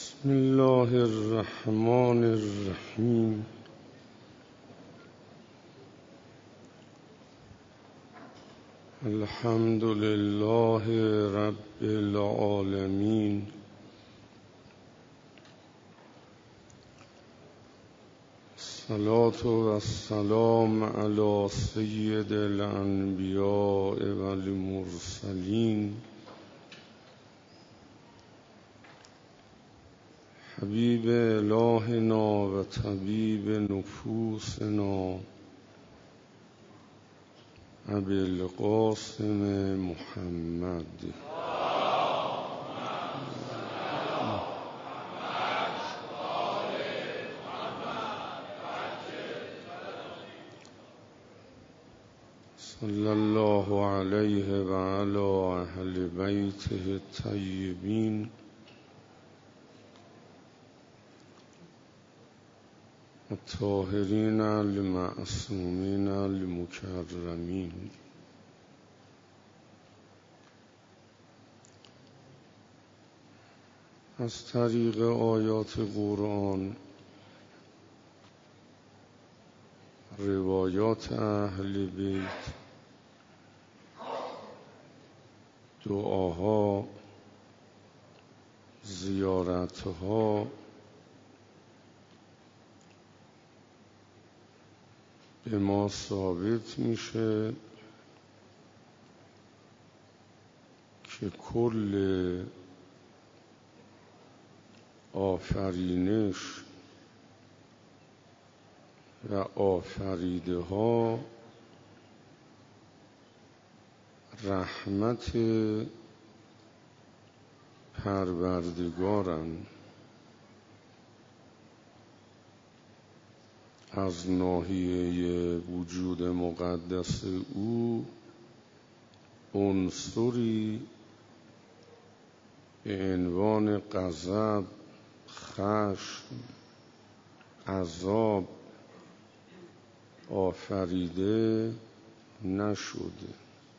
بسم الله الرحمن الرحیم. الحمد لله رب العالمین. الصلاة والسلام علی سید الانبیاء والمرسلین حبیب الهنا و طبیب نفوسنا ابی القاسم محمد. صلی الله علیه و علی اهل بیته الطیبین الطاهرین المعصومین المکرمین. از طریق آیات قرآن، روایات اهل بیت، دعاها، زیارتها، به ما ثابت میشه که کل آفرینش و آفریده ها رحمت پروردگارن. از ناحیه وجود مقدس او عنصری به عنوان غضب، خشم، عذاب آفریده نشده.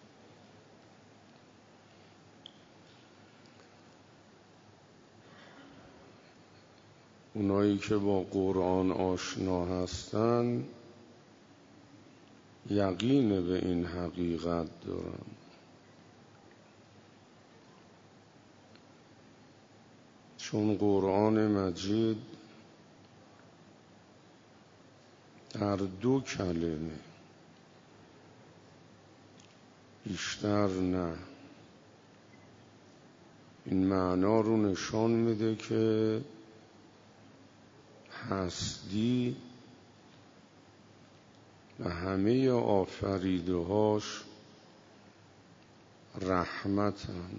اونایی که با قرآن آشنا هستن یقین به این حقیقت دارن. چون قرآن مجید در 2 کلمه، بیشتر نه، این معنا رو نشان میده که هستی و همه آفریده‌هاش رحمتن.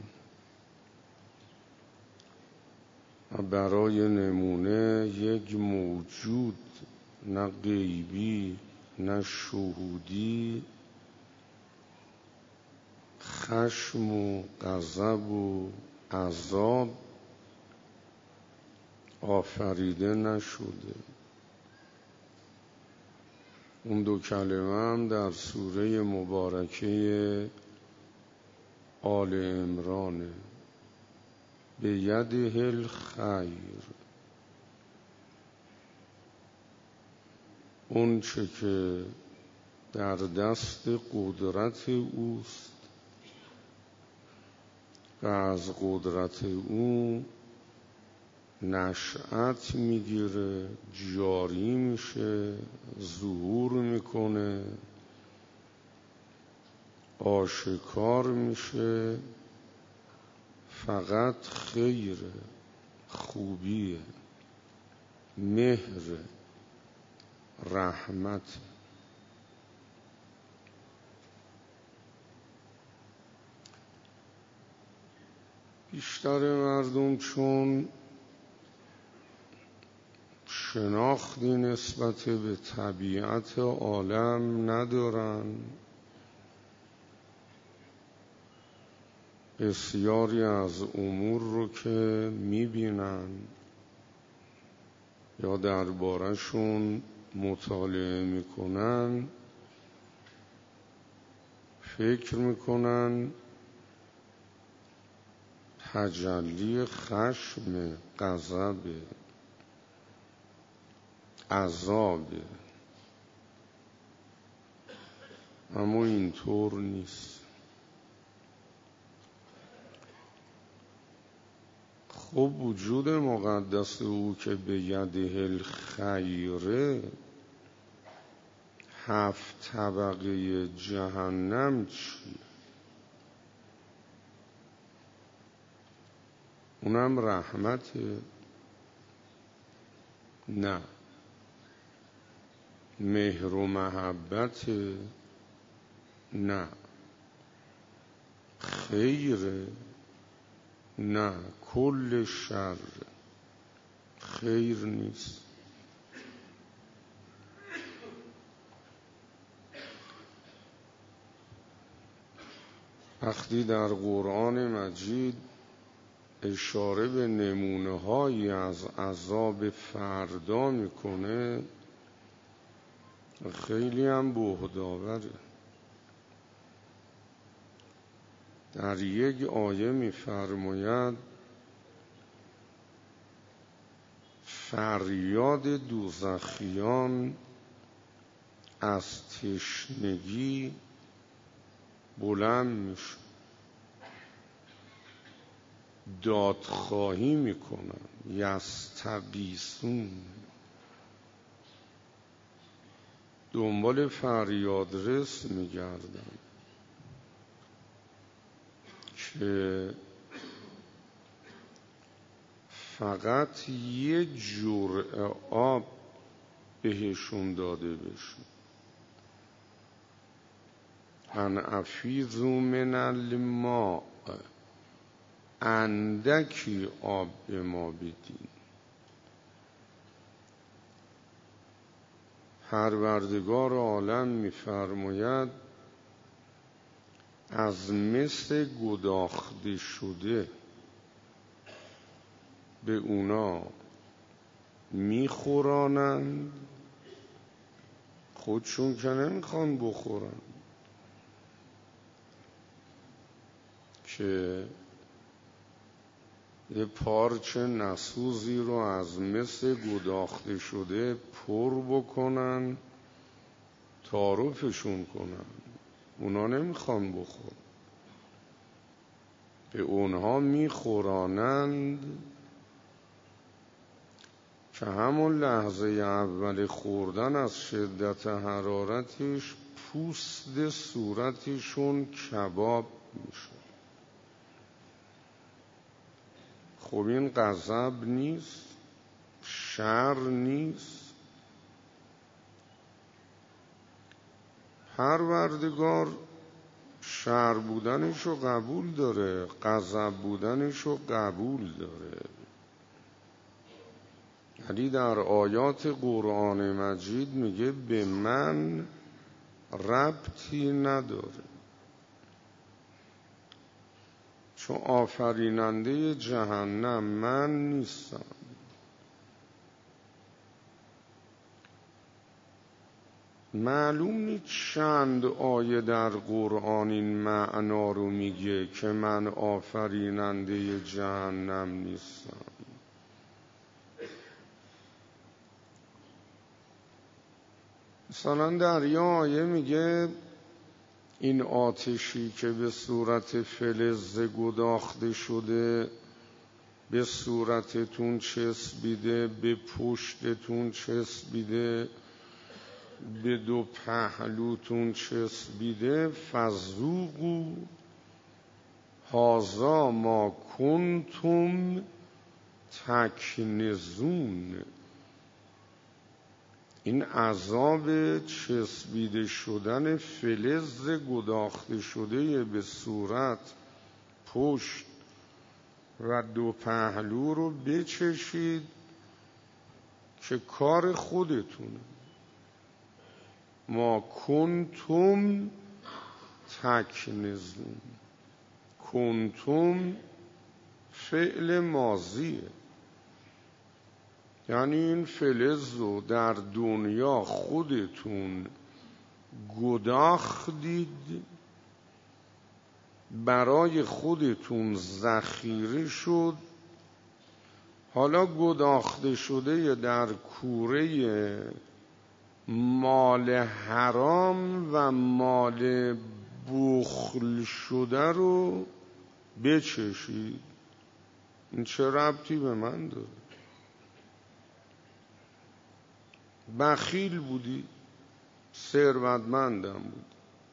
و برای نمونه یک موجود نه غیبی نه شهودی خشم و غضب و عذاب آفریده نشده. اون 2 کلمه هم در سوره مبارکه آل عمرانه. به یده الخیر، اون چه که در دست قدرت اوست و از قدرت او نشأت میگیره، جاری میشه، ظهور میکنه، آشکار میشه. فقط خیر، خوبیه، مهر، رحمت. بیشتر مردم چون شناختی نسبت به طبیعت عالم ندارن، بسیاری از امور رو که میبینن یا درباره‌شون مطالعه میکنن فکر میکنن تجلی خشم، غضب، عذاب، اما اینطور نیست. خب وجود مقدس او که به یده الخیره 7 طبقه جهنم چی؟ اونم رحمته؟ نه. مهر و محبت؟ نه. خیره؟ نه. کل شر. خیر نیست. وقتی در قرآن مجید اشاره به نمونه هایی از عذاب فردا میکنه خیلی هم بهداوره. در یک آیه میفرماید فریاد دوزخیان از تشنگی بلند میشه، دادخواهی میکنن، یستغیثون، دنبال فریادرس میگردن که فقط یه جرعه آب بهشون داده بشه. ان افیضوا من الماء، اندکی آب به ما بدین. پروردگار عالم می‌فرماید از مس گداخته شده به اونا میخورانند، خودشون که نمیخوان بخورن، که یه پارچه نسوزی رو از مس گداخته شده پر بکنن تعارفشون کنن. اونا نمیخوان بخورن، به اونها میخورانند که همون لحظه اول خوردن از شدت حرارتش پوست صورتشون کباب میشه. خب این غضب نیست؟ شر نیست؟ پروردگار شر بودنشو قبول داره، غضب بودنشو قبول داره، ولی در آیات قرآن مجید میگه به من ربطی نداره، چون آفریننده جهنم من نیستم. معلوم نیست چند آیه در قرآن این معنا رو میگه که من آفریننده جهنم نیستم. مثلا در یه آیه میگه این آتشی که به صورت فلز گداخته شده به صورتتون چسبیده، به پشتتون چسبیده، به 2 پهلوتون چسبیده، فذوقوا هذا ما کنتم تکنزون. این عذاب چسبیده شدن فلز گداخته شده به صورت، پشت و 2 پهلو رو بچشید که کار خودتونه. ما کنتم تکنزون. کنتم فعل ماضیه، یعنی این فلز رو در دنیا خودتون گداختید برای خودتون ذخیره شد، حالا گداخته شده در کوره مال حرام و مال بخل شده رو بچشید. این چه ربطی به من داره؟ بخیل بودی، ثروتمندم بود،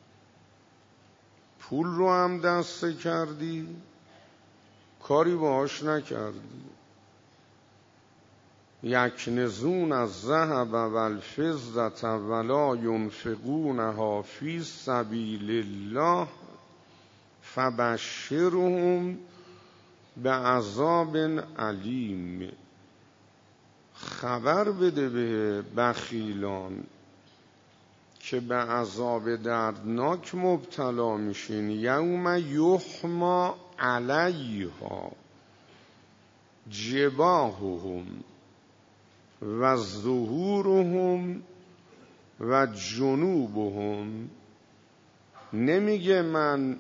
پول رو هم دسته کردی، کاری باهاش نکردی. یکنزون الذهب والفضة ولا ينفقونها فی سبیل الله فبشرهم بعذاب علیم. خبر بده به بخیلان که به عذاب دردناک مبتلا میشین. یوم یحما علیها جباههم و ظهورهم و جنوبهم. نمیگه من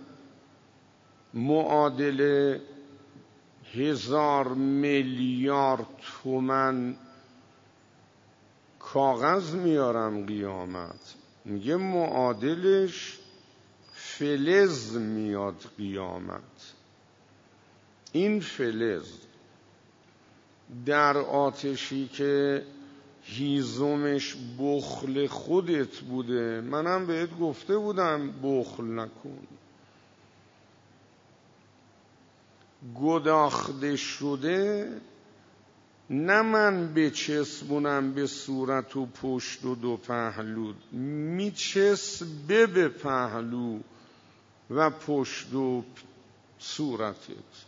معادل 1000 میلیارد تومن کاغذ میارم قیامت، میگه معادلش فلز میاد قیامت. این فلز در آتشی که هیزمش بخل خودت بوده، منم بهت گفته بودم بخل نکن، گداخته شده، نه من بچسبونم به صورت و پشت و دو پهلو، میچسبه به پهلو و پشت و صورتت.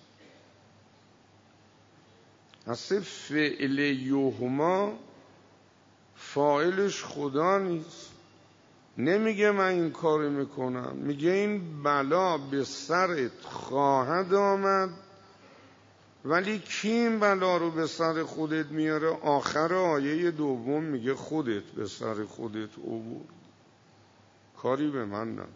اصلا فعل یهما فاعلش خدا نیست. نمیگه من این کاری میکنم، میگه این بلا به سرت خواهد آمد. ولی کی این بلا رو به سر خودت میاره؟ آخر آیه دوم میگه خودت به سر خودت آورد، کاری به من نداره.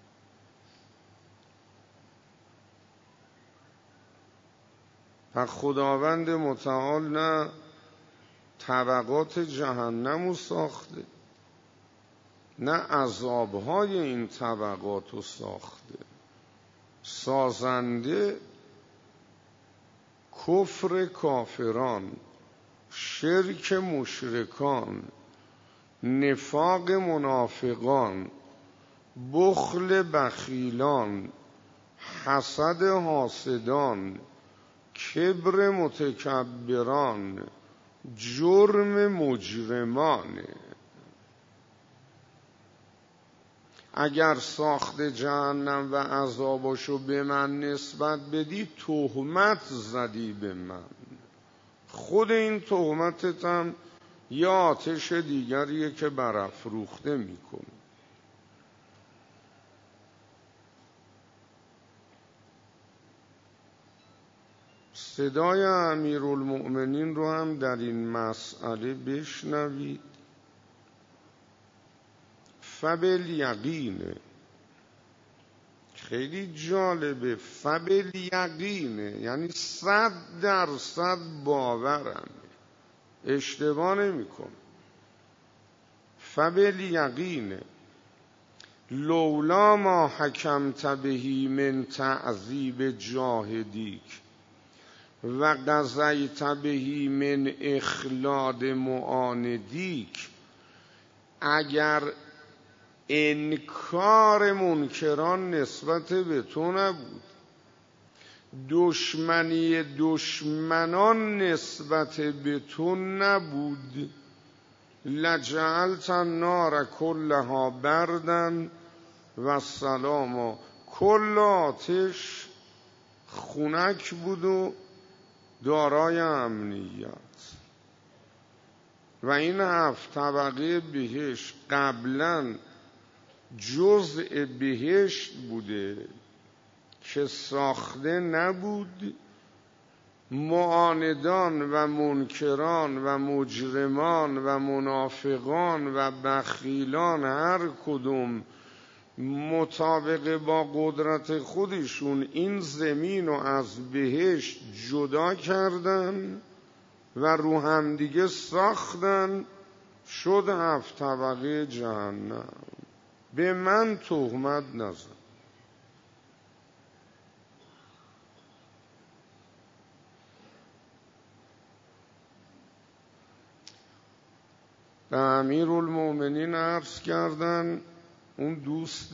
و خداوند متعال نه طبقات جهنم رو ساخته، نه عذابهای این طبقات رو ساخته. سازنده کفر کافران، شرک مشرکان، نفاق منافقان، بخل بخیلان، حسد حاسدان، کبر متکبران، جرم مجرمان. اگر ساخت جهنم و عذاباشو به من نسبت بدی، تهمت زدی به من. خود این تهمتت هم یا آتش دیگریه که برافروخته میکنه. صدای امیرالمؤمنین رو هم در این مسئله بشنوید. فبالیقین، خیلی جالبه، فبالیقین یعنی 100% باورم، اشتباه نمی‌کنه. فبالیقین لولا ما حکمت بهی من تعذیب جاهدیک و قضیت بهی من اخلاد معاندیک. اگر انکار منکران نسبت به تو نبود، دشمنی دشمنان نسبت به تو نبود، لجعلت النار کلها بردن و سلام. کل آتش خنک بود و دارای امنیت. و این 7 طبقه بهشت قبلا جزء بهشت بوده که ساخته نبود. معاندان و منکران و مجرمان و منافقان و بخیلان هر کدوم مطابق با قدرت خودشون این زمین رو از بهشت جدا کردن و رو هم دیگه ساختن، شد 7 طبقه جهنم. به من تهمت نزن. به امیرالمومنین عرض کردن اون دوست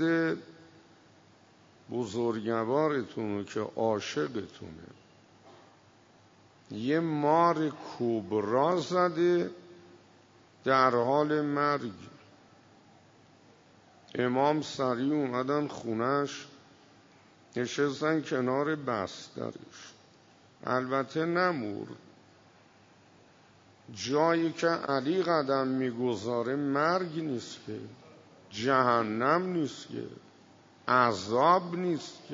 بزرگوارتونو که عاشقتونه یه مار کبرا زده در حال مرگ. امام سریع اومدن خونش، نشستن کنار بسترش. البته نمرد. جایی که علی قدم میگذاره مرگ نیست که، جهنم نیست که، عذاب نیست که.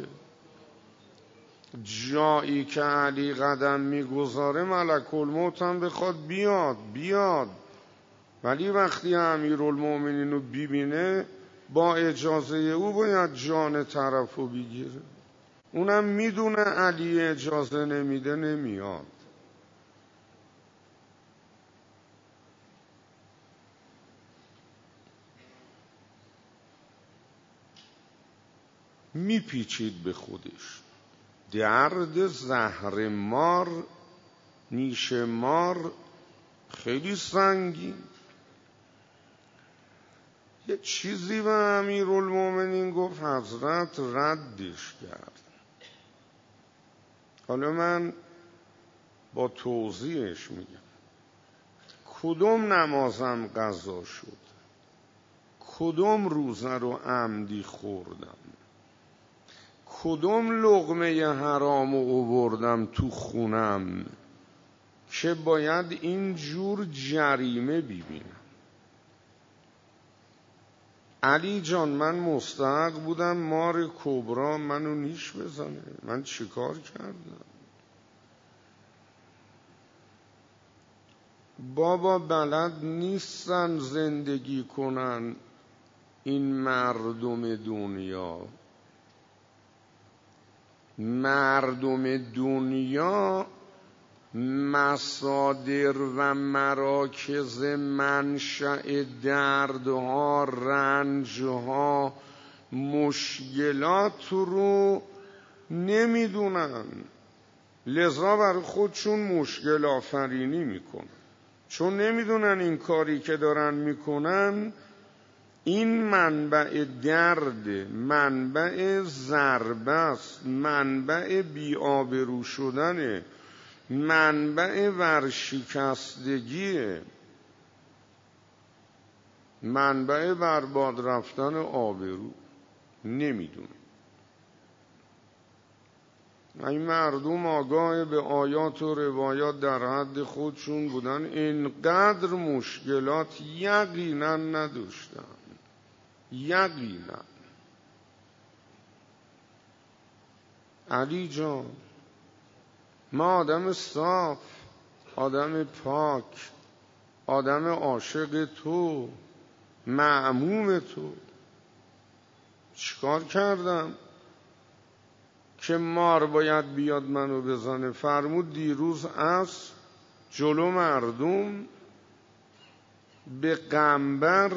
جایی که علی قدم میگذاره ملک الموت هم بخواد بیاد، ولی وقتی امیرالمومنین رو ببینه با اجازه او باید جان طرف رو بگیره. اونم میدونه علی اجازه نمیده، نمیاد. میپیچید به خودش. درد زهر مار، نیش مار خیلی سنگین. یه چیزی به امیرالمومنین گفت، حضرت ردش کرد. حالا من با توضیحش میگم. کدوم نمازم قضا شد، کدوم روزه رو عمدی خوردم، کدوم لقمه حرام رو آوردم تو خونم که باید اینجور جریمه ببینم. علی جان من مستحق بودم مار کبرا منو نیش بزنه، من چیکار کردم؟ بابا بلد نیستن زندگی کنن این مردم دنیا. مردم دنیا مصادر و مراکز منشأ دردها، رنجها، مشکلات رو نمیدونن، لذا برای خودشون مشکل آفرینی میکنن. چون نمیدونن این کاری که دارن میکنن این منبع درد، منبع ضربه است، منبع بی‌آبرو شدنه، منبع ورشکستگیه، منبع برباد رفتن آبرو. نمیدونه. این مردم آگاه به آیات و روایات در حد خودشون بودن، اینقدر مشکلات یقینا نداشتن. یقینا. علی جان ما آدم صاف، آدم پاک، آدم عاشق تو، معموم تو، چیکار کردم که مار باید بیاد منو بزنه؟ فرمود دیروز از جلو مردم به قنبر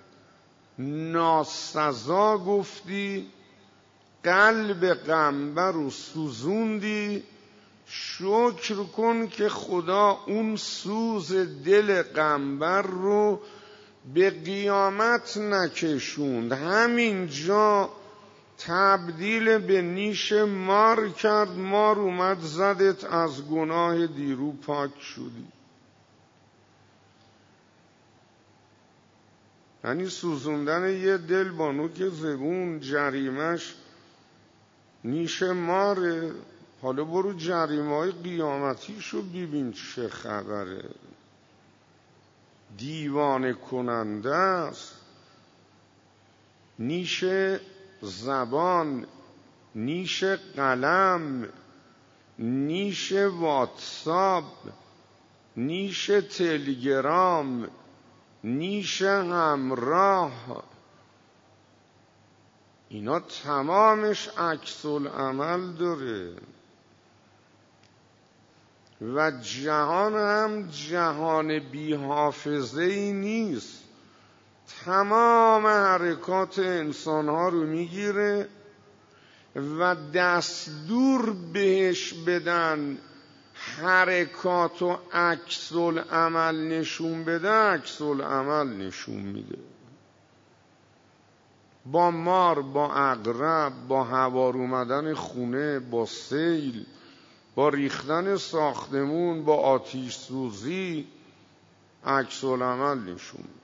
ناسزا گفتی، قلب قنبر رو سوزوندی. شکر کن که خدا اون سوز دل قنبر رو به قیامت نکشوند، همینجا تبدیل به نیش مار کرد. مار اومد زدت، از گناه دیرو پاک شدی. یعنی سوزوندن یه دل با نوک زبون جریمش نیش ماره. حالا برو جریمه های قیامتیشو ببین چه خبره. دیوانه کننده است. نیش زبان، نیش قلم، نیش واتساپ، نیش تلگرام، نیش همراه، اینا تمامش عکس العمل داره و جهان هم جهان بی حافظه ای نیست. تمام حرکات انسان ها رو میگیره و دستور بهش بدن حرکات و عکس العمل نشون بده، عکس العمل نشون میده. با مار، با عقرب، با هوار اومدن خونه، با سیل، با ریختن ساختمون، با آتش سوزی عکس العمل نشون میده.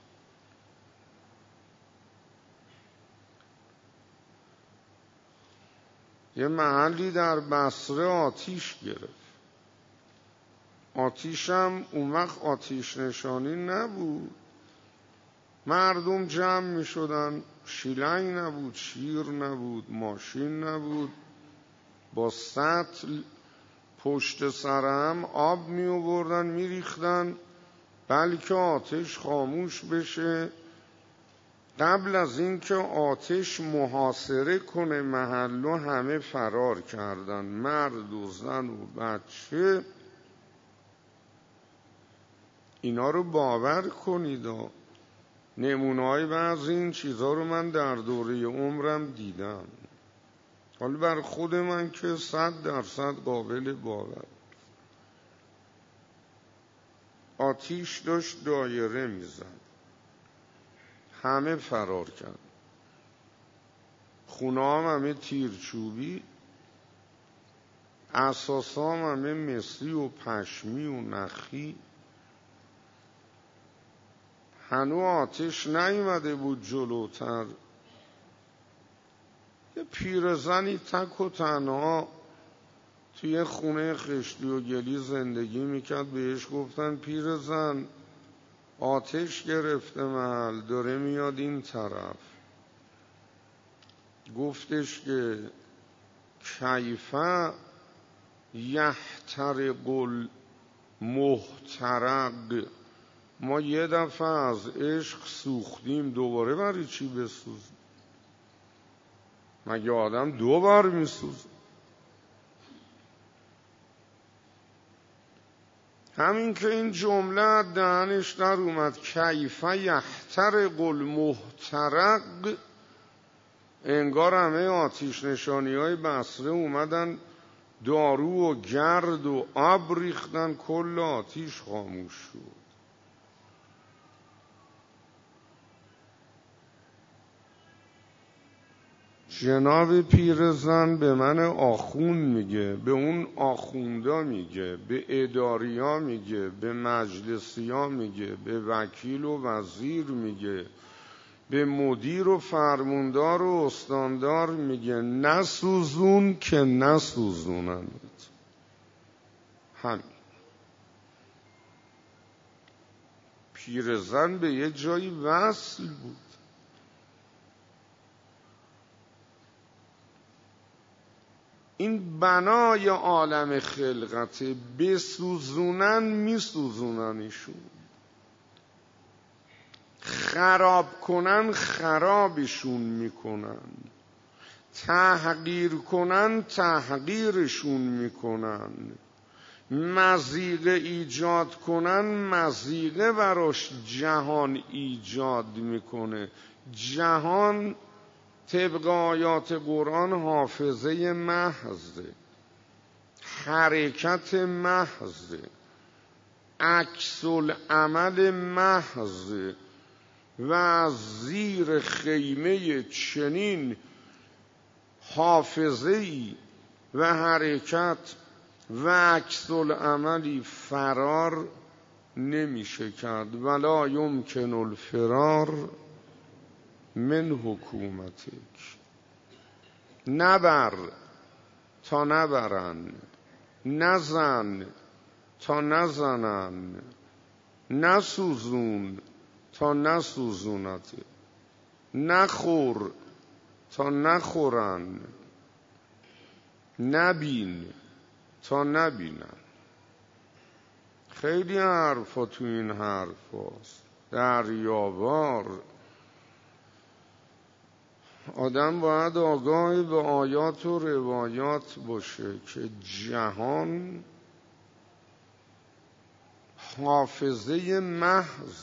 یه محلی در بصره آتیش گرفت. آتیش هم اون وقت آتیش نشانی نبود، مردم جمع می شدن، شیلنگ نبود، شیر نبود، ماشین نبود، با سطل پشت سر هم آب می آوردن می ریختن بلکه آتش خاموش بشه. قبل از اینکه آتش محاصره کنه محلو همه فرار کردن، مرد و زن و بچه. اینا رو باور کنید، نمونه‌های بعضی این چیزها رو من در دوره عمرم دیدم. حالا بر خود من که 100% قابل باور. آتیش داشت دایره میزد، همه فرار کرد. خونه همه تیرچوبی، اساس همه مسی و پشمی و نخی. هنوز آتش نیومده بود جلوتر. یه پیرزنی تک و تنها توی خونه خشتی و گلی زندگی میکرد. بهش گفتن پیرزن آتش گرفته محل، داره میاد این طرف. گفتش که کیفه یحترق المحترق، ما یه دفعه از عشق سوختیم، دوباره برای چی بسوزیم؟ مگه آدم 2 بار میسوزه؟ همین که این جمله دهنش در اومد کیفه یحترق المحترق، انگار همه آتش نشانی های بصره اومدن دارو و گرد و آب ریختن، کل آتش خاموش شد. جناب پیرزن به من آخون میگه، به اون آخوندا میگه، به اداریا میگه، به مجلسیا میگه، به وکیل و وزیر میگه، به مدیر و فرماندار و استاندار میگه نسوزون که نسوزونند. همین. پیرزن به یه جایی وصل بود. این بنای عالم خلقت، بسوزونن میسوزوننشون، خراب کنن خرابشون میکنن، تحقیر کنن تحقیرشون میکنن، مضیقه ایجاد کنن مضیقه براش جهان ایجاد میکنه. جهان طبق آیات قرآن حافظه محضه، حرکت محضه، عکس العمل محضه و از زیر خیمه چنین حافظه‌ای و حرکت و عکس العملی فرار نمیشه کرد. ولا یمکن الفرار من حکومتک. نبر تا نبرن، نزن تا نزنن، نسوزون تا نسوزونت، نخور تا نخورن، نبین تا نبینن. خیلی حرفا تو این حرف هست، دریاوار. آدم باید آگاه به آیات و روایات باشه که جهان حافظه محض،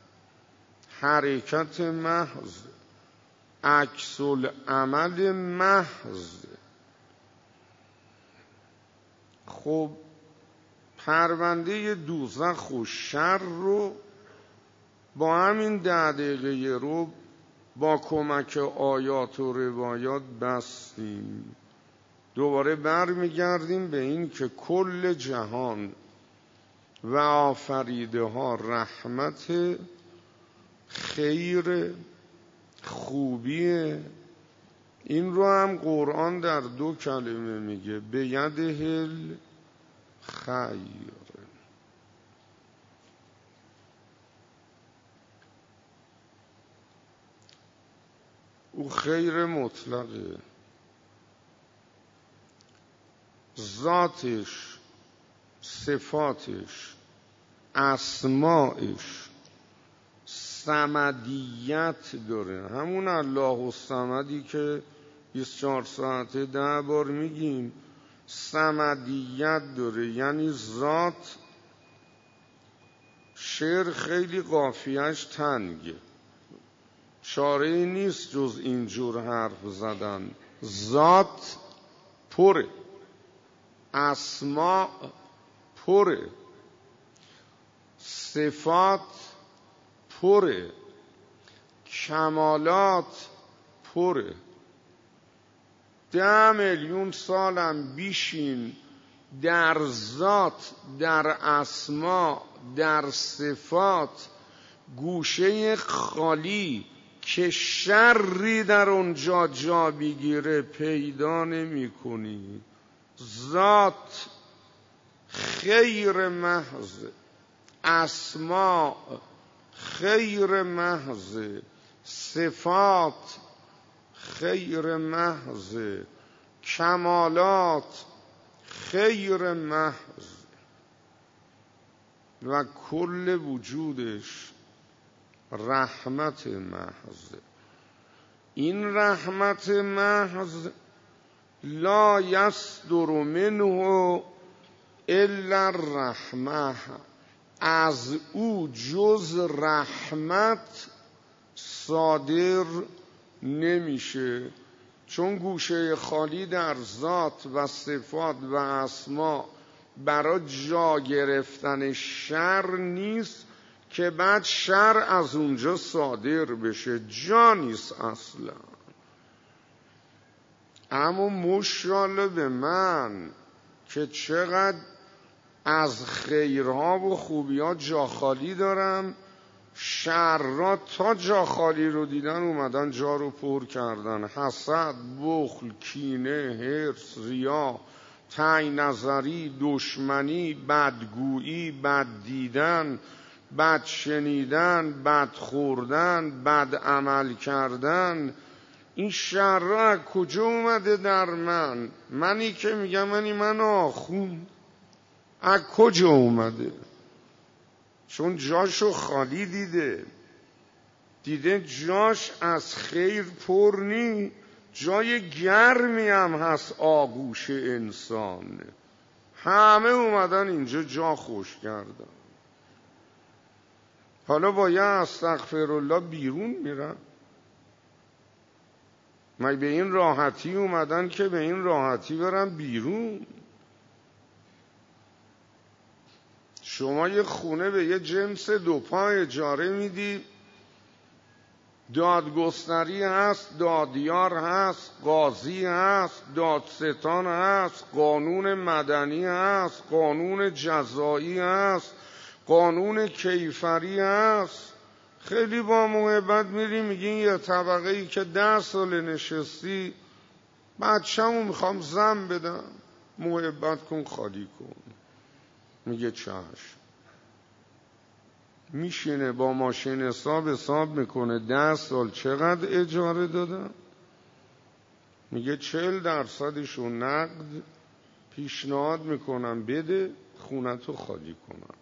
حرکت محض، عکس العمل محض. خب پرونده دوزخ و شر رو با همین 10 دقیقه رو با کمک آیات و روایات بستیم. دوباره برمیگردیم به این که کل جهان و آفریده ها رحمت، خیر، خوبیه. این رو هم قرآن در 2 کلمه میگه: به یده الخیر. او خیر مطلقه، ذاتش، صفاتش، اسماعش صمدیت داره. همون الله الصمدی که 24 ساعته 10 بار میگیم، صمدیت داره، یعنی ذات. شعر خیلی قافیه‌اش تنگه، چاره‌ای نیست جز اینجور حرف زدن. ذات پره، اسماء پره، صفات پره، کمالات پره. 10 میلیون سالم بیشین در ذات، در اسما، در صفات گوشه خالی که شری در اونجا جا بگیره پیدا نمی کنی. ذات خیر محض، اسما خیر محض، صفات خیر محض، کمالات خیر محض، و کل وجودش رحمت محض. این رحمت محض لا یصدر منه الا الرحمه، از او جز رحمت صادر نمیشه. چون گوشه خالی در ذات و صفات و اسما برای جا گرفتن شر نیست که بعد شر از اونجا صادر بشه، جا نیست اصلا. اما مشالله به من که چقدر از خیرها و خوبیات جا خالی دارم، شرها تا جا خالی رو دیدن اومدن جا رو پر کردن. حسد، بخل، کینه، حرص، ریا، تنگ نظری، دشمنی، بدگویی، بد دیدن، بد شنیدن، بد خوردن، بد عمل کردن. این شرها از کجا اومده در من؟ منی که میگم من آخوند، از کجا اومده؟ چون جاشو خالی دیده جاش از خیر پر نی. جای گرمی هم هست آغوش انسان، همه اومدن اینجا جا خوش کردن. حالا با یه استغفرالله بیرون میرن. من به این راحتی اومدن که به این راحتی برن بیرون. شما یه خونه به یه جنس 2 پا اجاره میدی، دادگستری هست، دادیار هست، قاضی هست، دادستان هست، قانون مدنی هست، قانون جزایی هست، قانون کیفری هست. خیلی با محبت میری میگین یه طبقه ای که 10 سال نشستی، بچه‌مو میخوام زن بدم، محبت کن خالی کن. میگه چشم. میشینه با ماشین حساب میکنه 10 سال چقدر اجاره دادم. میگه 40% نقد پیشنهاد میکنم بده، خونتو خالی کنم.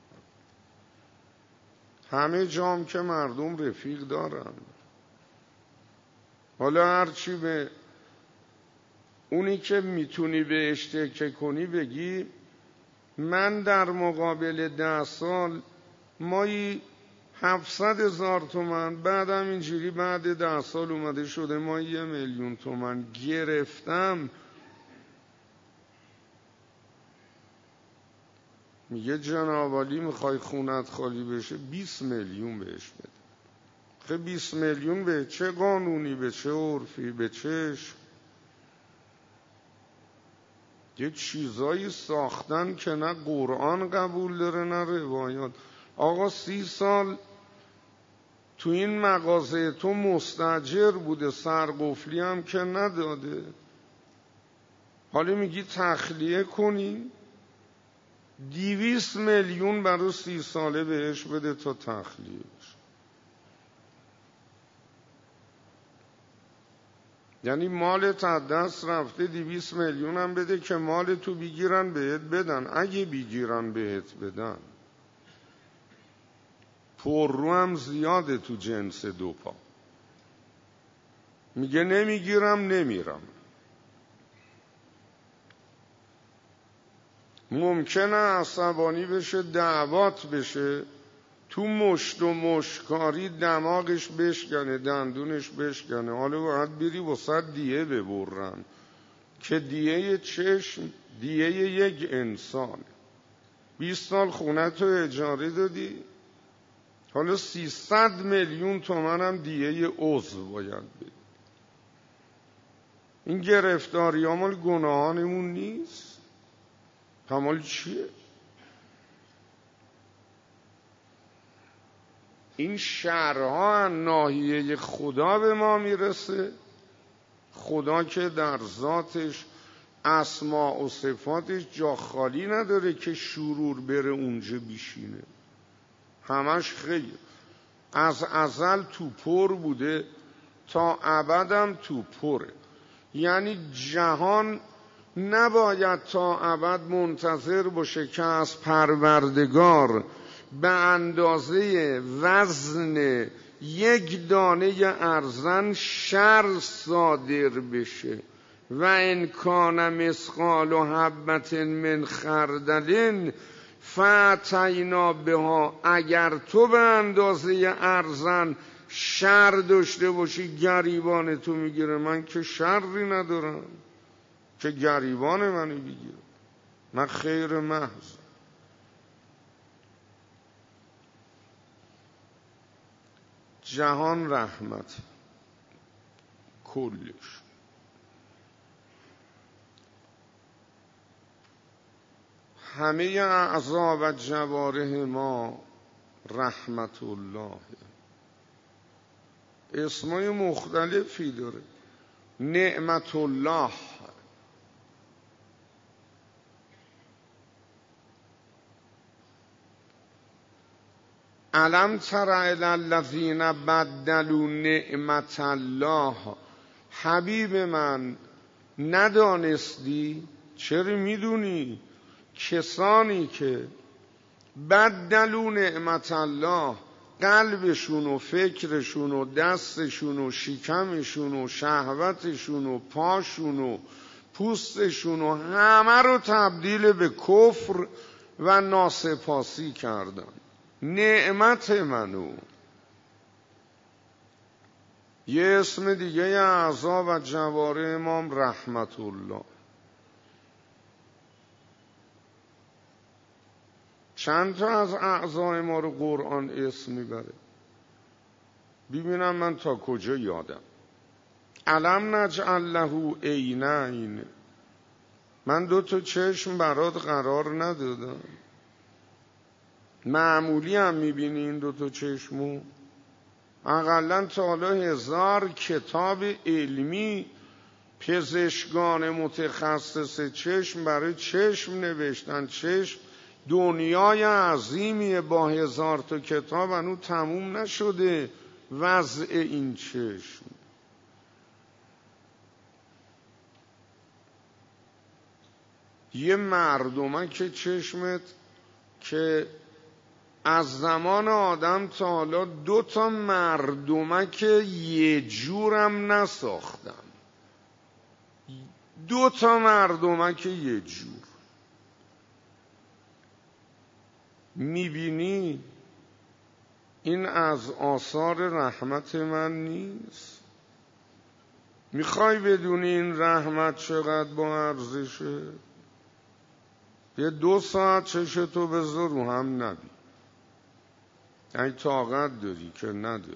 همه جام که مردم رفیق دارن. حالا هرچی به اونی که میتونی بهش تکیه کنی بگی من در مقابل 10 سال مایی 700,000 تومان، بعدم اینجوری بعد 10 سال اومده شده مایی 1,000,000 تومان گرفتم. میگه جناب عالی میخوای خونت خالی بشه 20 میلیون بهش بده. خب 20 میلیون به چه قانونی، به چه عرفی، به چش؟ یه چیزایی ساختن که نه قرآن قبول داره نه روایات. آقا 30 سال تو این مغازه تو مستاجر بوده، سرقفلی هم که نداده، حالا میگی تخلیه کنی 200 میلیون برای 30 ساله بهش بده تا تخلیه بشه. یعنی مالت از دست رفته، 200 میلیون هم بده که مال تو بگیرن بهت بدن، اگه بگیرن بهت بدن. پررو هم زیاده تو جنس 2 پا. میگه نمیگیرم نمیرم. ممکنه عصبانی بشه، دعوات بشه، تو مشت و مشکاری دماغش بشکنه، دندونش بشکنه، حالا باید بری واسه دیه ببرن که دیه چشم دیه یک انسان. 20 سال خونه تو اجاره دادی، حالا 300 میلیون تومان هم دیه عضو باید بدی. این گرفتاری ها مال گناهانمون نیست؟ مال چیه؟ این شرها ناحیه خدا به ما میرسه. خدا که در ذاتش اسماء و صفاتش جا خالی نداره که شرور بره اونجا بیشینه، همش خیر. از ازل تو پر بوده تا ابدم تو پره. یعنی جهان نباید تا ابد منتظر باشه که از پروردگار به اندازه وزن یک دانه ارزن شر صادر بشه. و ان کان مثقال حبة من خردل فاتینا بها. اگر تو به اندازه ارزن شر داشته باشی گریبان تو میگیره. من که شری ندارم که گریبان منو بگیره، من خیر محض. جهان رحمت کلش. همه اعضا و جوارح ما رحمت الله، اسمای مختلفی داره. نعمت الله، الم تر الی الذین بدلوا نعمت الله. حبیب من ندانستی؟ چرا میدونی؟ کسانی که بدلوا نعمت الله، قلبشون و فکرشون و دستشون و شکمشون و شهوتشون و پاشون و پوستشون و همه رو تبدیل به کفر و ناسپاسی کردن. نعمت منو. یه اسم دیگه اعضا و جوارح امام رحمت الله. چند تا از اعضای ما رو قرآن اسم میبره؟ ببینم من تا کجا یادم. الم نجعل له عینین. من 2 چشم برات قرار ندادم؟ معمولی هم میبینی این 2 چشمو؟ اقلن تا حالا 1000 کتاب علمی پزشکان متخصص چشم برای چشم نوشتن. چشم دنیای عظیمیه با 1000 تا کتاب، هنوز تموم نشده وضع این چشم. یه مردمه که چشمت که از زمان آدم تا حالا 2 مردمک یه جورم نساختم. 2 مردمک یه جور. میبینی این از آثار رحمت من نیست؟ میخوای بدونی این رحمت چقدر با ارزشه؟ یه 2 ساعت چشتو بذار رو هم نبین. یعنی طاقت داری که نداری.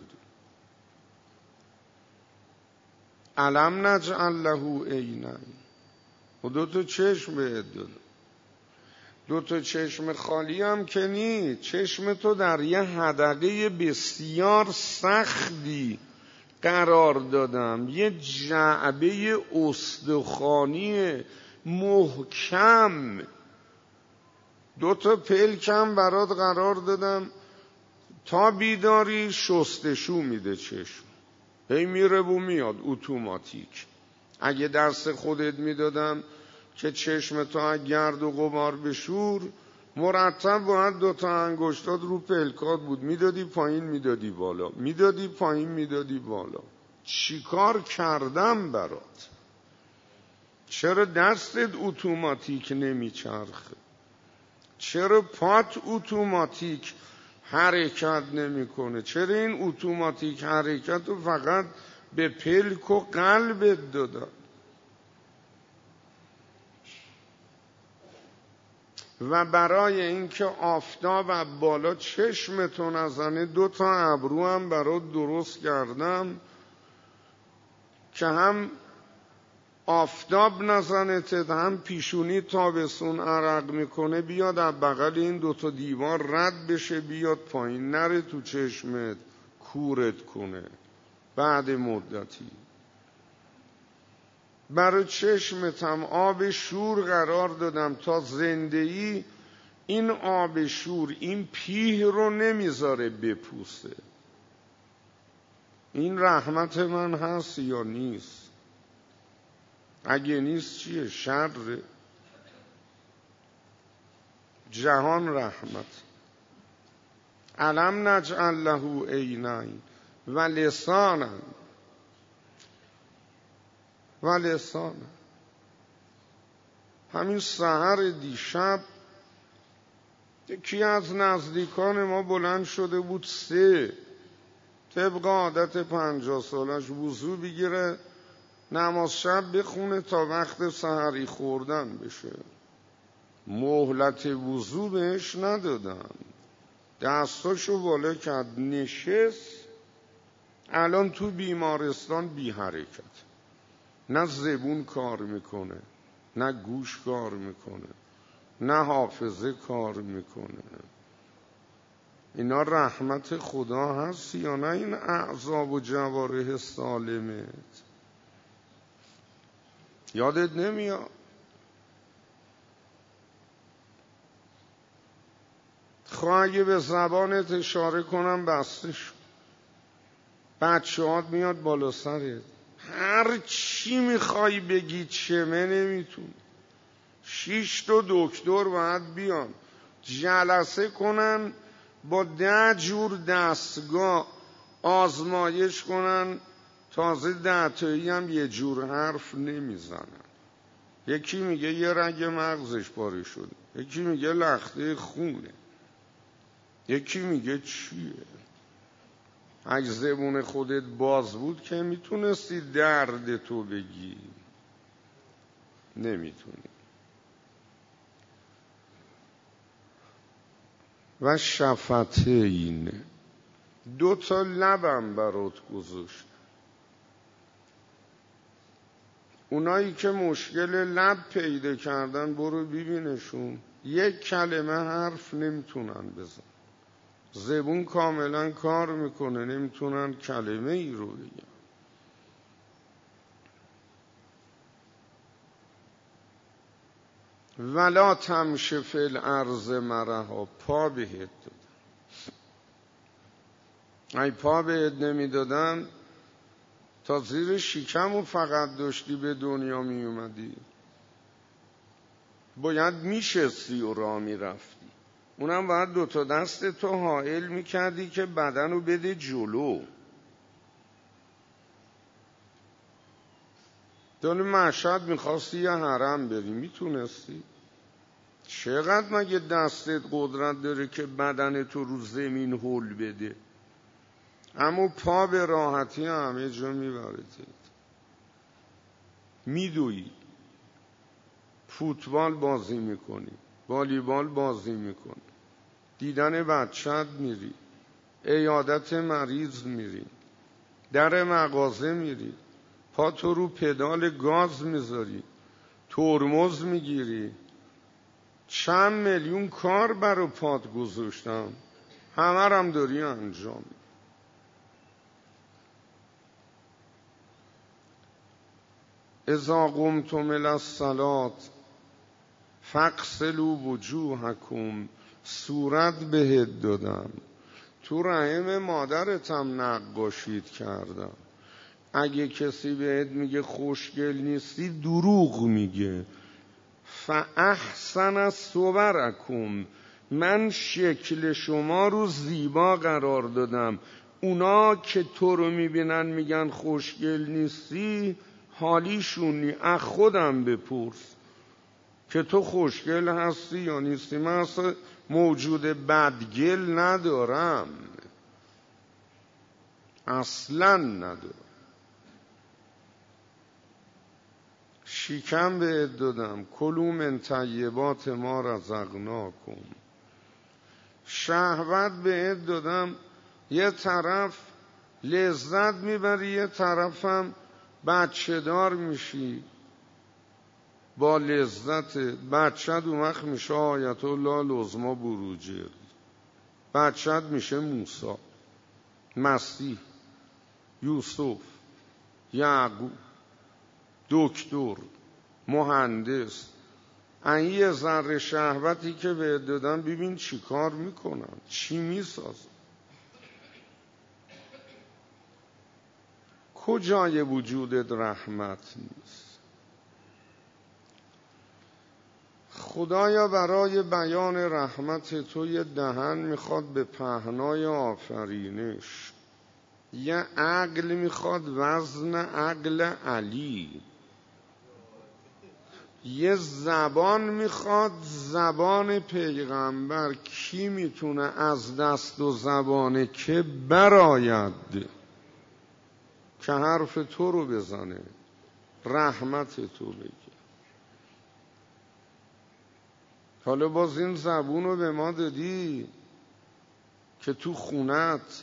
الم نجعل له عینین، و 2 چشم بهت دادم. 2 چشم خالی هم که نی، چشم تو در یه حدقه بسیار سختی قرار دادم، یه جعبه استخوانی محکم، 2 پلکم برات قرار دادم، تا بیداری شستشو میده چشم، هی میره و میاد اتوماتیک. اگه درس خودت میدادم که چشم تو گرد و غبار بشور، مرتب باید 2 انگشتات رو پلکات بود، میدادی پایین میدادی بالا، میدادی پایین میدادی بالا. چیکار کردم برات؟ چرا دستت اتوماتیک نمیچرخه؟ چرا پات اتوماتیک حرکت نمیکنه؟ چرا این اتوماتیک حرکت رو فقط به پلک و قلبت دادن؟ و برای اینکه آفتاب از بالا چشمتو نزنه 2 ابرو هم برات درست کردم که هم آفتاب نزنه تد، هم پیشونی تابستون عرق میکنه بیاد از بغل این 2 دیوار رد بشه بیاد پایین، نره تو چشمت کورت کنه. بعد مدتی برای چشمتم آب شور قرار دادم تا زندگی این آب شور این پیه رو نمیذاره بپوسه. این رحمت من هست یا نیست؟ اگه نیست چیه؟ شر. جهان رحمت. الم نجعل له عینین و لسانا و لسانا. همین سحر دیشب یکی از نزدیکان ما بلند شده بود 3 طبق عادت 50 سالش وضو بگیره نماز شب بخونه تا وقت سحری خوردن بشه. مهلت وضو بهش ندادن، دستاشو بالا کرد نشست. الان تو بیمارستان بی حرکت، نه زبون کار میکنه، نه گوش کار میکنه، نه حافظه کار میکنه. اینا رحمت خدا هست یا نه؟ این اعضا و جوارح سالمت یادت نمیاد؟ خواه اگه به زبانت اشاره کنم بسته شد. بچه‌هات میاد بالا سرت، هر چی میخوای بگی چمه نمیتونی. 6 دکتر باید بیان جلسه کنن با 10 جور دستگاه آزمایش کنن، تازه 10 تایی هم یه جور حرف نمیزنن. یکی میگه یه رگ مغزش پاره شده، یکی میگه لخته خونه، یکی میگه چیه. اگه زبون خودت باز بود که میتونستی درد تو بگی، نمیتونی. و شفتین، 2 لبم برات گذاشت. اونایی که مشکل لب پیدا کردن برو ببینشون، 1 کلمه حرف نمیتونن بزن. زبون کاملا کار میکنه، نمیتونن کلمه ای رو بگن. ولا تمش فی الارض مرحا، پا بهت دادن. ای پا بهت نمیدادن تا زیر شکمو فقط داشتی به دنیا می اومدی، باید میشستی و راه میرفتی. اونم باید 2 تا دست تو حائل میکردی که بدن رو بده جلو. دل مشهد میخواستی یه حرم بری، میتونستی؟ چقدر مگه دستت قدرت داره که بدن تو رو زمین هل بده؟ اما پا به راحتی همه جا میبرید. میدوی، فوتبال بازی میکنی، والیبال بازی میکنی، دیدن بچت میری، عیادت مریض میری، در مغازه میری، پا تو رو پدال گاز میذاری، ترمز میگیری. چند میلیون کار برای پات گذاشتم، همه رم داری انجام. اذا قمتم الی الصلاة فاغسلوا وجوهکم، صورت بهت دادم، تو رحم مادرتم نقاشیت کردم. اگه کسی بهت میگه خوشگل نیستی دروغ میگه. فاحسن صورکم، من شکل شما رو زیبا قرار دادم. اونا که تو رو میبینن میگن خوشگل نیستی، حالیشونی. از خودم بپرس که تو خوشگل هستی یا نیستی. من اصلا موجود بدگل ندارم، اصلا ندارم. شکم بهت دادم، کلوا من طیبات ما رزقناکم. شهوت بهت دادم، یه طرف لذت میبری، یه طرفم بچه دار میشی با لذت. بچت اون وقت میشه آیت الله العظما بروجرد، بچت میشه موسی، مسیح، یوسف، یعقوب، دکتر، مهندس. این یه ذره شهوتی که بهت دادن ببین چی کار میکنن، چی میسازن. کجای وجودت رحمت نیست؟ خدایا برای بیان رحمت تو یه دهن میخواد به پهنای آفرینش، یه عقل میخواد وزن عقل علی، یه زبان میخواد زبان پیغمبر. کی میتونه از دست و زبان که براید که حرف تو رو بزنه، رحمت تو بگه؟ حالا باز این زبون رو به ما دادی که تو خونت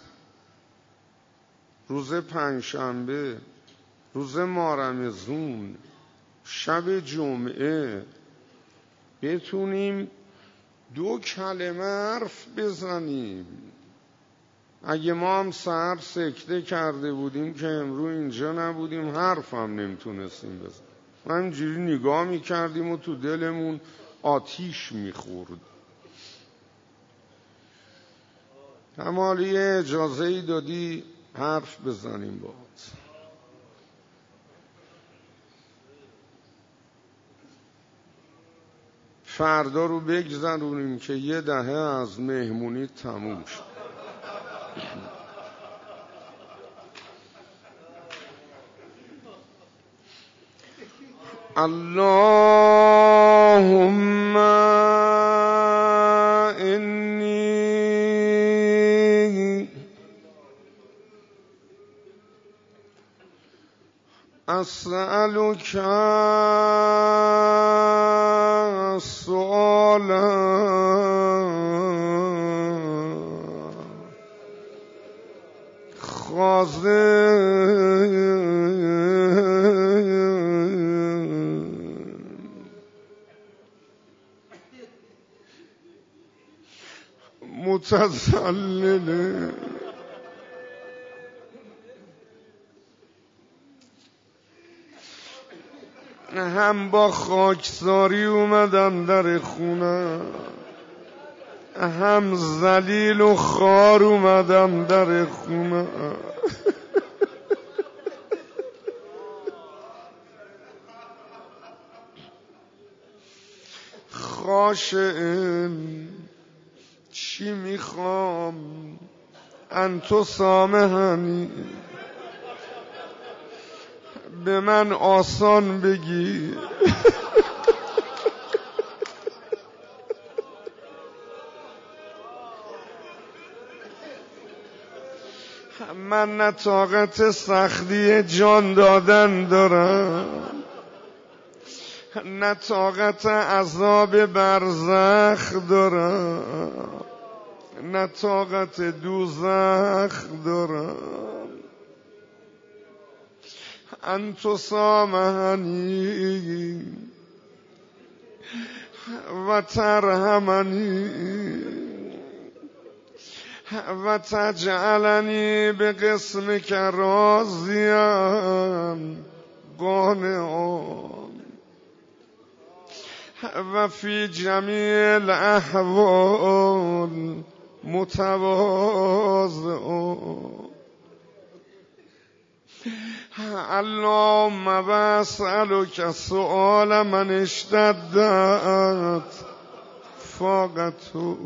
روز پنجشنبه، روز مارمزون، شب جمعه بتونیم 2 کلمه حرف بزنیم. اگه ما هم سحر سکته کرده بودیم که امروز اینجا نبودیم، حرف هم نمیتونستیم بزنیم. ما همینجوری نگاه میکردیم و تو دلمون آتیش میخورد. همالی اجازه ای دادی حرف بزنیم باهات. فردا رو بگذرونیم که یه دهه از مهمونی تموم شد. اللهم انی اسألک سؤالا متسلل. هم با خاکساری اومدم در خونه، هم ذلیل و خوار اومدم در خونه. خاشعین چی میخوام انتو سامحنی، به من آسان بگی. من نه طاقت سختی جان دادن دارم، نه طاقت عذاب برزخ دارم، نه طاقت دوزخ دارم. انتو سامحنی و ترحمنی و تجعلنی به قسمک راضیم قانعا و فی جمیع الاحوال متواضعا. اللهم واسألک سؤال من اشتدت فاقته.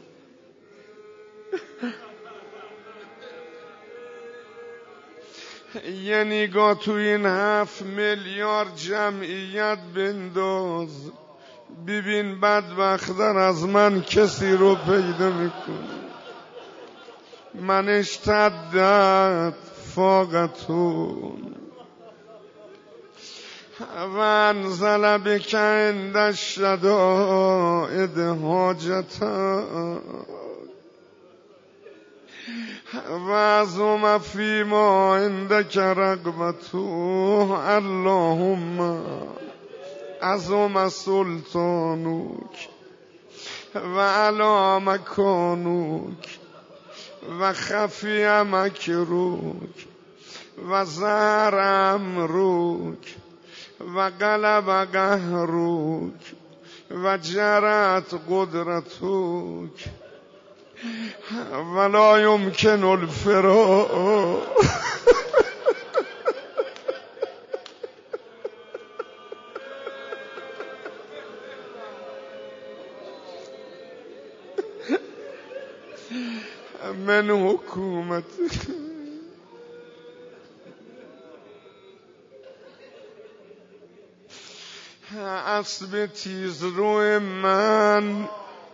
یه نگاه تو این 7 میلیارد جمعیت بنداز، ببین بدبختر از من کسی رو پیدا میکنه. من اشتدت فاقتون و انزل بک عند الشدائد حاجتا و عظم فیما عندک رغبته. اللهم عظم سلطانک و علی مکانک و خفی مکروک و ظهر امروک و غلب قهروک و جرت قدرتوک ولا یمکن الفراق. من حکومت اسب تیزرو من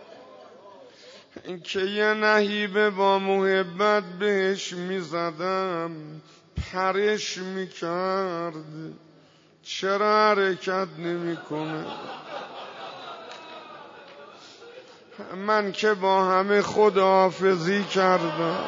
که یه نهیبه با محبت بهش میزدم پرش میکرد، چرا حرکت نمیکنه؟ من که با همه خداحافظی کردم.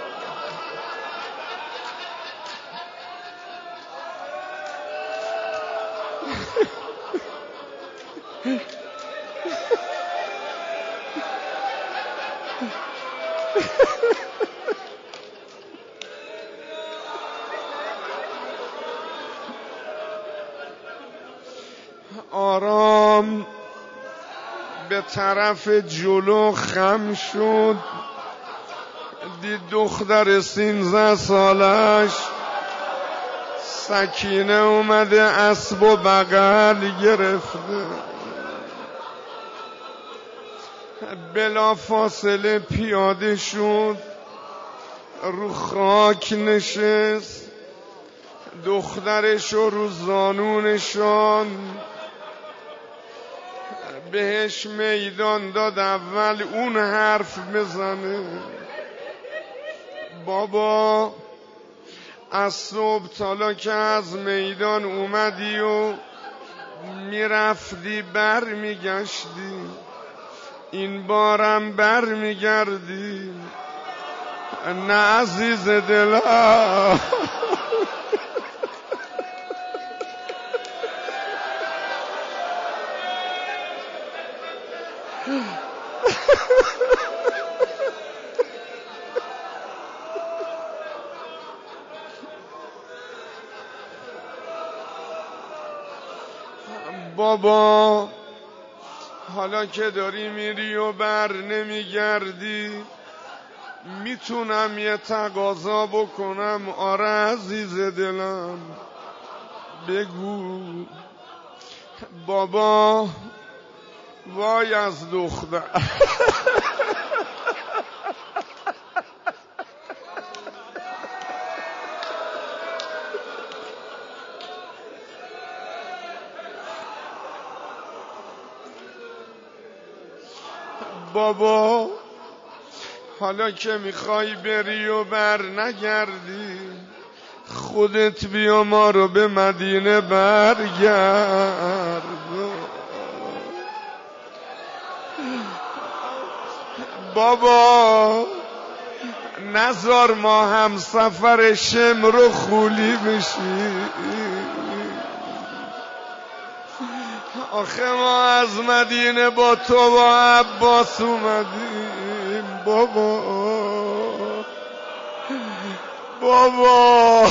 آرام به طرف جلو خم شد، دید دختر 13 سالش سکینه اومده اسب و بغل گرفته، بلا فاصله پیاده شد، رو خاک نشست، دخترش رو زانونشان، بهش میدان داد اول اون حرف بزنه. بابا از صبح تالا که از میدان اومدی و میرفتی بر میگشتی، این بارم بر میگردی؟ نه عزیز دلم. بابا حالا که داری میری و بر نمیگردی، میتونم یه تقاضا بکنم؟ آره عزیز دلم بگو. بابا وای از دختر. بابا حالا که میخوای بری و بر نگردی، خودت بیا ما رو به مدینه برگرد. بابا نذار ما هم سفر شمر و خولی بشی. آخه ما از مدینه با تو با عباس اومدیم. بابا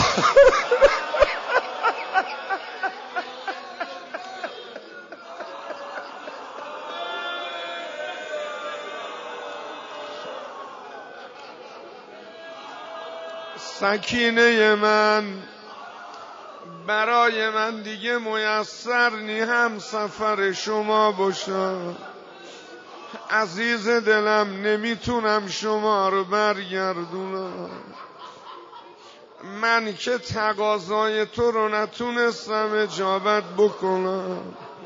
سکینه من برای من دیگه میسر نی هم سفر شما باشم. عزیز دلم نمیتونم شما رو برگردونم. من که تقاضای تو رو نتونستم اجابت بکنم.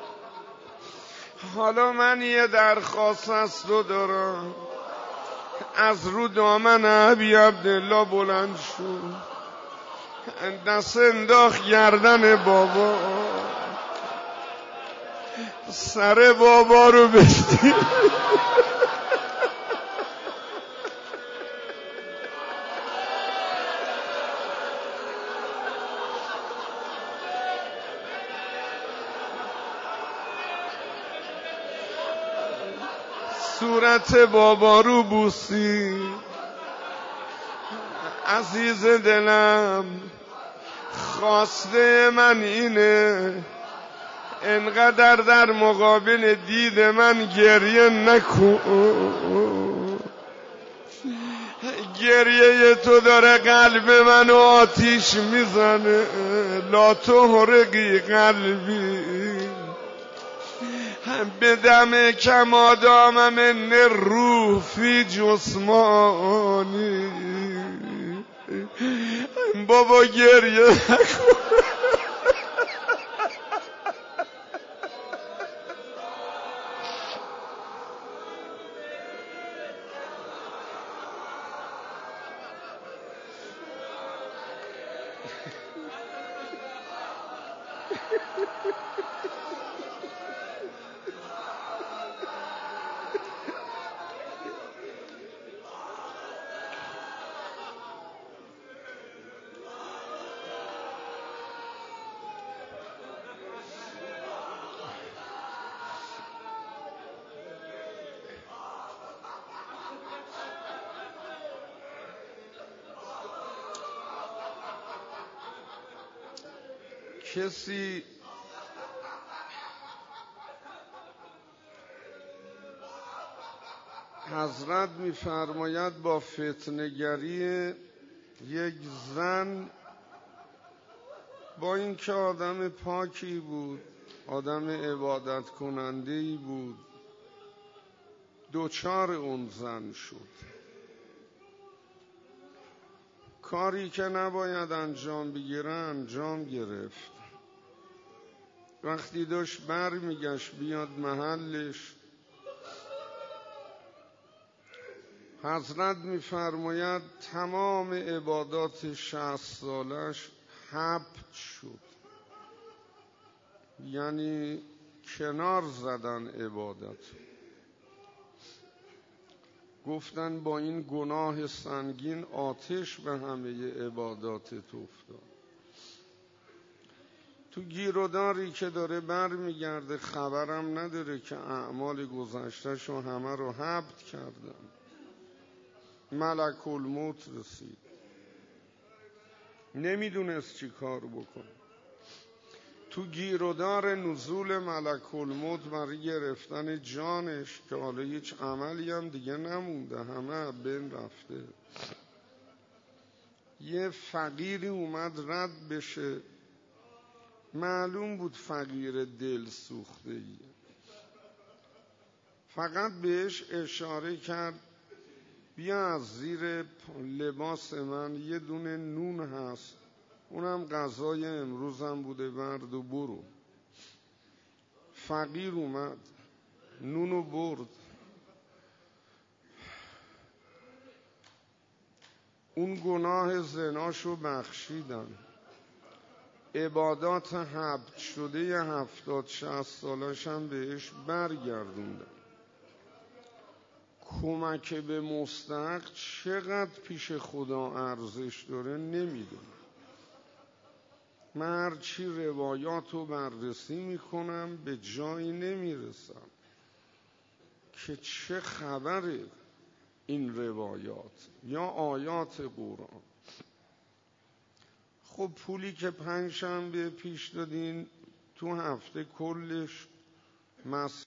حالا من یه درخواست از تو دارم. از رو دامن ابی عبدالله بلند شد، دست انداخت گردن بابا، سر بابا رو بستی. صورت بابا رو بوسی. عزیز دلم خواسته من اینه، انقدر در مقابل دید من گریه نکن. گریه تو داره قلب منو آتیش میزنه. لا تحرقی قلبی بدم کما دام من روح فی جسمانی. بابا گریه نکن. کسی حضرت می‌فرماید با فتنه‌گری یک زن، با اینکه آدم پاکی بود، آدم عبادت کننده‌ای بود، دوچار اون زن شد. کاری که نباید انجام بگیره انجام گرفت. وقتی داشت بر میگشت بیاد محلش، حضرت میفرماید تمام عبادات 60 سالش حبط شد. یعنی کنار زدن عبادت. گفتن با این گناه سنگین آتش به همه عبادات تو افتاد. تو گیروداری که داره بر میگرده خبرم نداره که اعمال گذشته‌شو همه رو حبط کردن. ملک الموت رسید، نمیدونست چی کار بکنه. تو گیرودار نزول ملک الموت برای گرفتن جانش که حالا هیچ عملی هم دیگه نمونده، همه بین رفته، یه فقیری اومد رد بشه. معلوم بود فقیر دل سوخته‌ای. فقط بهش اشاره کرد بیا از زیر لباس من یه دونه نون هست، اونم غذای امروزم بوده، برد و برو. فقیر اومد نونو برد. اون گناه زناشو بخشیدن، عبادات حبط شده 70-60 سالش هم بهش برگردوندن. کمک به مستحق چقدر پیش خدا ارزش داره نمیدونم. من هرچی روایات رو بررسی میکنم به جایی نمیرسم که چه خبره این روایات یا آیات قرآن. خب پولی که 5 شنبه پیش دادین تو هفته کلش